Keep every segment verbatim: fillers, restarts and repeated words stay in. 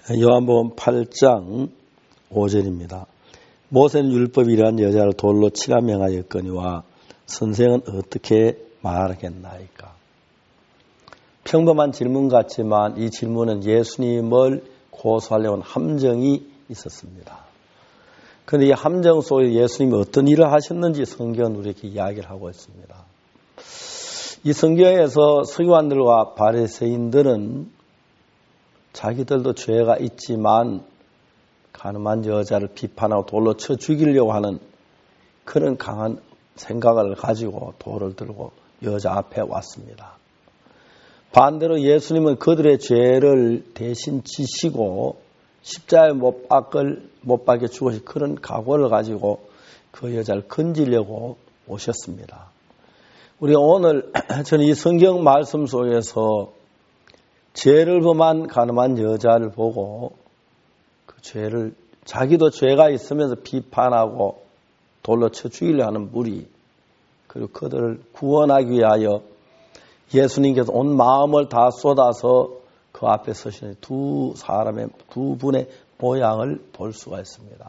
요한복음 팔 장 오 절입니다. 모세는 율법이란 여자를 돌로 치라 명하였거니와 선생은 어떻게 말하겠나이까. 평범한 질문 같지만 이 질문은 예수님을 고소하려는 함정이 있었습니다. 그런데 이 함정 속에 예수님이 어떤 일을 하셨는지 성경은 우리에게 이야기를 하고 있습니다. 이 성경에서 서기관들과 바리새인들은 자기들도 죄가 있지만 가늠한 여자를 비판하고 돌로 쳐 죽이려고 하는 그런 강한 생각을 가지고 돌을 들고 여자 앞에 왔습니다. 반대로 예수님은 그들의 죄를 대신 지시고 십자가에 못 박을, 못 박여 죽으실 그런 각오를 가지고 그 여자를 건지려고 오셨습니다. 우리 오늘 저는 이 성경 말씀 속에서 죄를 범한 가늠한 여자를 보고 그 죄를 자기도 죄가 있으면서 비판하고 돌로 쳐 죽이려 하는 무리, 그리고 그들을 구원하기 위하여 예수님께서 온 마음을 다 쏟아서 그 앞에 서시는 두 사람의, 두 분의 모양을 볼 수가 있습니다.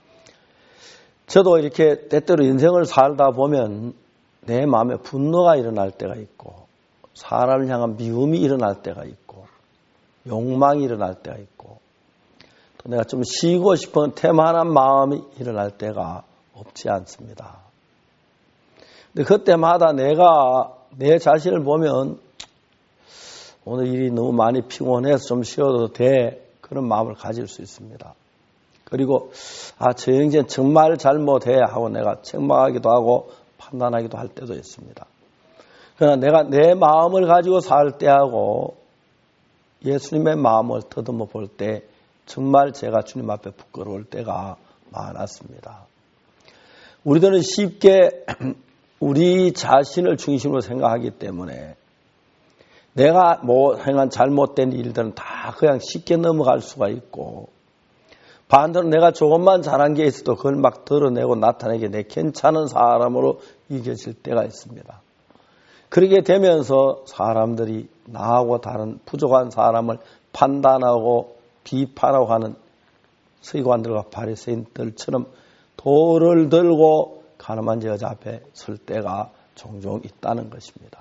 저도 이렇게 때때로 인생을 살다 보면 내 마음에 분노가 일어날 때가 있고, 사람을 향한 미움이 일어날 때가 있고, 욕망이 일어날 때가 있고, 또 내가 좀 쉬고 싶은 태만한 마음이 일어날 때가 없지 않습니다. 근데 그때마다 내가 내 자신을 보면 오늘 일이 너무 많이 피곤해서 좀 쉬어도 돼, 그런 마음을 가질 수 있습니다. 그리고 아, 저 형제는 정말 잘못해 하고 내가 책망하기도 하고 판단하기도 할 때도 있습니다. 그러나 내가 내 마음을 가지고 살 때하고 예수님의 마음을 더듬어 볼 때 정말 제가 주님 앞에 부끄러울 때가 많았습니다. 우리들은 쉽게 우리 자신을 중심으로 생각하기 때문에 내가 뭐 행한 잘못된 일들은 다 그냥 쉽게 넘어갈 수가 있고, 반대로 내가 조금만 잘한 게 있어도 그걸 막 드러내고 나타내게 내 괜찮은 사람으로 이겨질 때가 있습니다. 그렇게 되면서 사람들이 나하고 다른 부족한 사람을 판단하고 비판하고 하는 서기관들과 바리새인들처럼 돌을 들고 가늠한 여자 앞에 설 때가 종종 있다는 것입니다.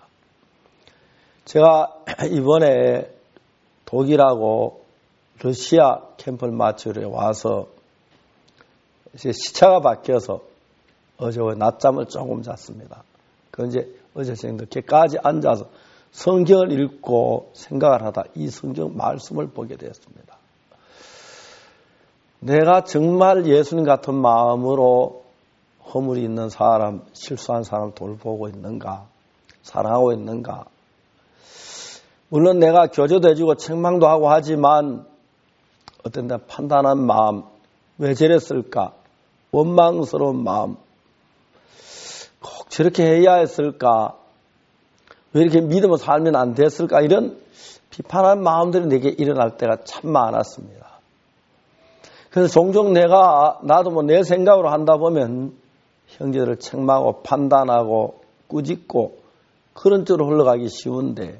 제가 이번에 독일하고 러시아 캠프를 마치러 와서 이제 시차가 바뀌어서 어제 낮잠을 조금 잤습니다. 그 이제 어제 저녁 늦게까지 앉아서 성경을 읽고 생각을 하다 이 성경 말씀을 보게 되었습니다. 내가 정말 예수님 같은 마음으로 허물이 있는 사람, 실수한 사람을 돌보고 있는가, 사랑하고 있는가. 물론 내가 교제도 해주고 책망도 하고 하지만 어떤 데 판단한 마음, 왜 저랬을까, 원망스러운 마음, 꼭 저렇게 해야 했을까, 왜 이렇게 믿음을 살면 안 됐을까, 이런 비판한 마음들이 내게 일어날 때가 참 많았습니다. 그래서 종종 내가 나도 뭐 내 생각으로 한다 보면 형제들을 책망하고 판단하고 꾸짖고 그런 쪽으로 흘러가기 쉬운데,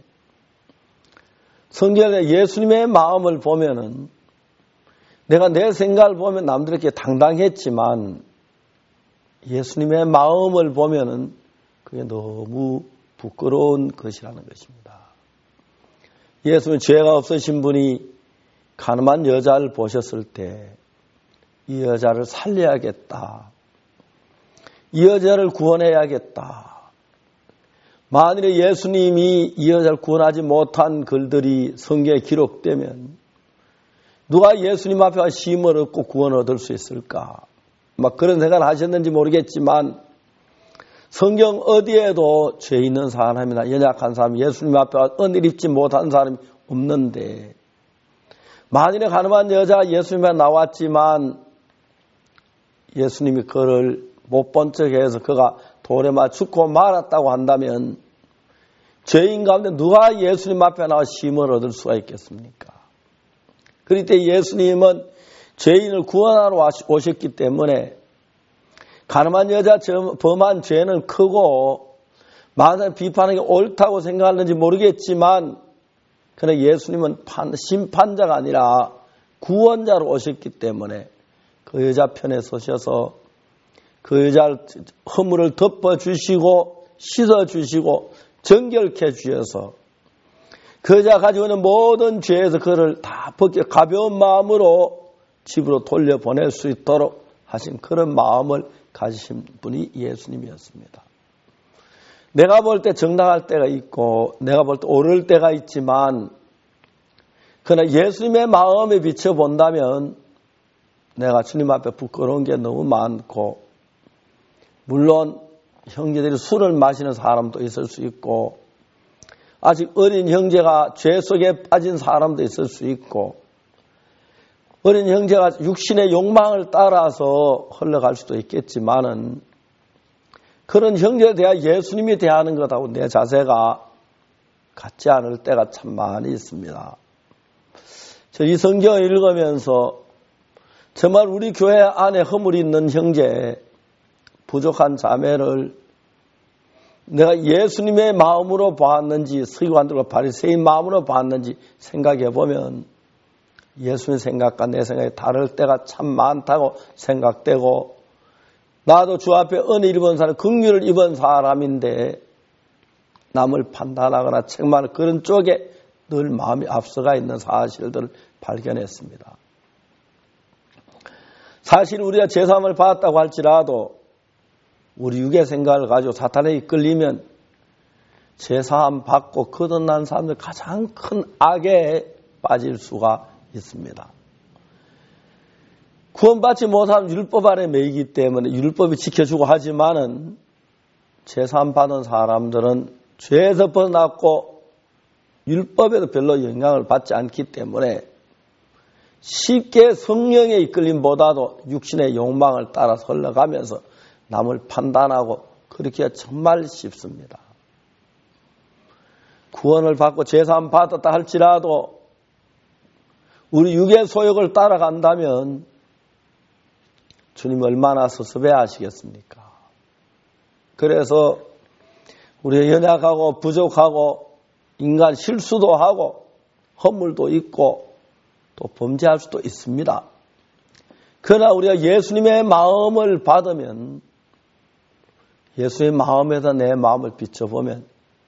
성경에 예수님의 마음을 보면은 내가 내 생각을 보면 남들에게 당당했지만 예수님의 마음을 보면은 그게 너무 부끄러운 것이라는 것입니다. 예수는 죄가 없으신 분이 가늠한 여자를 보셨을 때 이 여자를 살려야겠다, 이 여자를 구원해야겠다. 만일에 예수님이 이 여자를 구원하지 못한 글들이 성경에 기록되면 누가 예수님 앞에 심을 얻고 구원을 얻을 수 있을까? 막 그런 생각을 하셨는지 모르겠지만 성경 어디에도 죄 있는 사람이나 연약한 사람, 예수님 앞에 은혜를 입지 못한 사람이 없는데, 만일에 가늠한 여자가 예수님 앞에 나왔지만 예수님이 그를 못 본 척해서 그가 돌에 맞아 죽고 말았다고 한다면 죄인 가운데 누가 예수님 앞에 나와 쉼을 얻을 수가 있겠습니까? 그럴 때 예수님은 죄인을 구원하러 오셨기 때문에 가늠한 여자 범한 죄는 크고 많은 비판하기 옳다고 생각하는지 모르겠지만, 그러나 예수님은 심판자가 아니라 구원자로 오셨기 때문에 그 여자 편에 서셔서 그 여자를 허물을 덮어주시고 씻어주시고 정결케 주셔서 그 여자가 가지고 있는 모든 죄에서 그를 다 벗겨 가벼운 마음으로 집으로 돌려보낼 수 있도록 하신 그런 마음을 가지신 분이 예수님이었습니다. 내가 볼 때 정당할 때가 있고 내가 볼 때 오를 때가 있지만 그러나 예수님의 마음에 비춰본다면 내가 주님 앞에 부끄러운 게 너무 많고 물론 형제들이 술을 마시는 사람도 있을 수 있고 아직 어린 형제가 죄 속에 빠진 사람도 있을 수 있고 어린 형제가 육신의 욕망을 따라서 흘러갈 수도 있겠지만은 그런 형제에 대하 예수님이 대하는 것하고 내 자세가 같지 않을 때가 참 많이 있습니다. 저 이 성경을 읽으면서 정말 우리 교회 안에 허물이 있는 형제, 부족한 자매를 내가 예수님의 마음으로 봤는지 서기관들과 바리새인 마음으로 봤는지 생각해 보면 예수님 생각과 내 생각이 다를 때가 참 많다고 생각되고 나도 주 앞에 은혜 입은 사람, 긍휼을 입은 사람인데 남을 판단하거나 책망하는 그런 쪽에 늘 마음이 앞서가 있는 사실들을 발견했습니다. 사실 우리가 제사함을 받았다고 할지라도 우리 육의 생각을 가지고 사탄에 이끌리면 제사함 받고 거듭난 사람들 가장 큰 악에 빠질 수가 있습니다. 구원받지 못하면 율법 아래 매이기 때문에 율법이 지켜주고 하지만은 제사함 받은 사람들은 죄에서 벗어났고 율법에도 별로 영향을 받지 않기 때문에 쉽게 성령의 이끌림보다도 육신의 욕망을 따라서 흘러가면서 남을 판단하고 그렇게 정말 쉽습니다. 구원을 받고 제사함 받았다 할지라도 우리 육의 소욕을 따라간다면 주님 얼마나 섭섭해 하시겠습니까? 그래서 우리가 연약하고 부족하고 인간 실수도 하고 허물도 있고 또 범죄할 수도 있습니다. 그러나 우리가 예수님의 마음을 받으면 예수님의 마음에다 내 마음을 비춰보면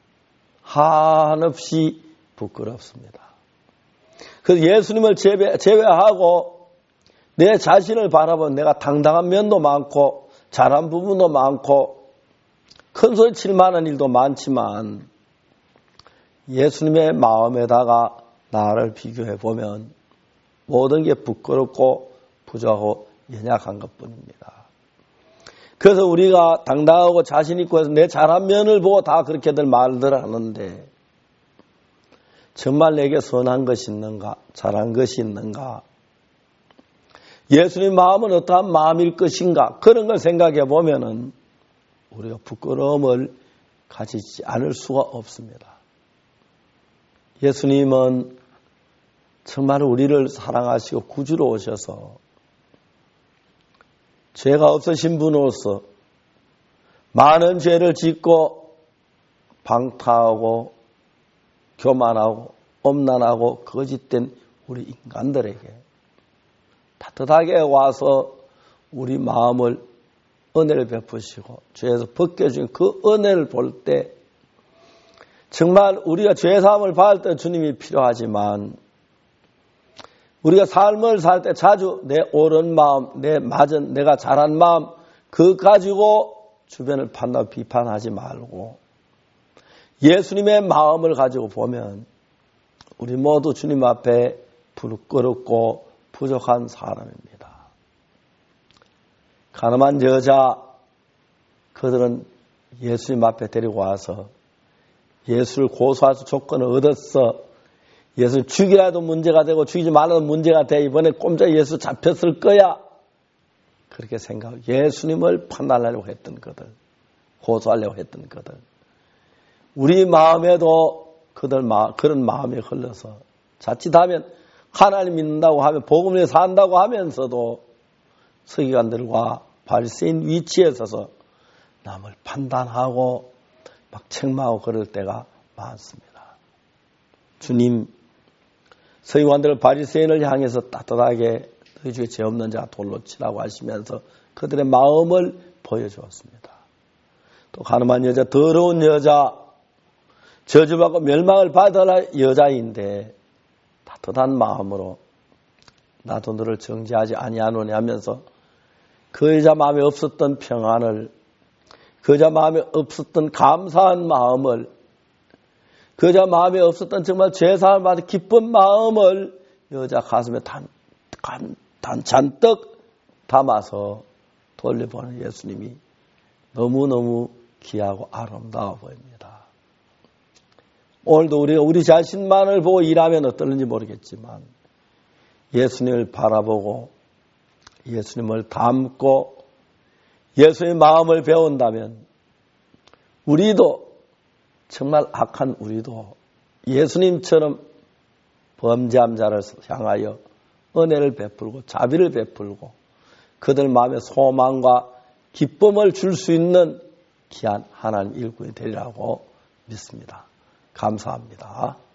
한없이 부끄럽습니다. 그래서 예수님을 제외, 제외하고 내 자신을 바라보면 내가 당당한 면도 많고 잘한 부분도 많고 큰 소리 칠 만한 일도 많지만 예수님의 마음에다가 나를 비교해 보면 모든 게 부끄럽고 부족하고 연약한 것뿐입니다. 그래서 우리가 당당하고 자신 있고 해서 내 잘한 면을 보고 다 그렇게들 말들 하는데 정말 내게 선한 것이 있는가? 잘한 것이 있는가? 예수님 마음은 어떠한 마음일 것인가? 그런 걸 생각해 보면은 우리가 부끄러움을 가지지 않을 수가 없습니다. 예수님은 정말 우리를 사랑하시고 구주로 오셔서 죄가 없으신 분으로서 많은 죄를 짓고 방탕하고 교만하고 엄난하고 거짓된 우리 인간들에게 따뜻하게 와서 우리 마음을 은혜를 베푸시고 죄에서 벗겨준 그 은혜를 볼 때 정말 우리가 죄사함을 받을 때 주님이 필요하지만 우리가 삶을 살 때 자주 내 옳은 마음, 내 맞은, 내가 잘한 마음 그거 가지고 주변을 판단하고 비판하지 말고 예수님의 마음을 가지고 보면 우리 모두 주님 앞에 부끄럽고 부족한 사람입니다. 가늠한 여자 그들은 예수님 앞에 데리고 와서 예수를 고소할 수 조건을 얻었어. 예수를 죽이라도 문제가 되고 죽이지 말아도 문제가 돼. 이번에 꼼짝 예수 잡혔을 거야. 그렇게 생각하고 예수님을 판단하려고 했던 것들, 고소하려고 했던 것들. 우리 마음에도 그들 마, 그런 마음이 흘러서 자칫하면 하나님 믿는다고 하면 복음을 위해 산다고 하면서도 서기관들과 바리새인 위치에 서서 남을 판단하고 막 책망하고 그럴 때가 많습니다. 주님, 서기관들 바리새인을 향해서 따뜻하게 너희 중에 죄 없는 자가 돌로 치라고 하시면서 그들의 마음을 보여주었습니다. 또 가늠한 여자, 더러운 여자, 저주받고 멸망을 받아라 여자인데 따뜻한 마음으로 나도 너를 정죄하지 아니하노니 하면서 그 여자 마음에 없었던 평안을, 그 여자 마음에 없었던 감사한 마음을, 그 여자 마음에 없었던 정말 죄사함을 받은 기쁜 마음을 여자 가슴에 단, 단, 단 잔뜩 담아서 돌려보는 예수님이 너무너무 귀하고 아름다워 보입니다. 오늘도 우리가 우리 자신만을 보고 일하면 어떨는지 모르겠지만 예수님을 바라보고 예수님을 닮고 예수님의 마음을 배운다면 우리도 정말 악한 우리도 예수님처럼 범죄한 자를 향하여 은혜를 베풀고 자비를 베풀고 그들 마음에 소망과 기쁨을 줄 수 있는 귀한 하나님 일꾼이 되리라고 믿습니다. 감사합니다.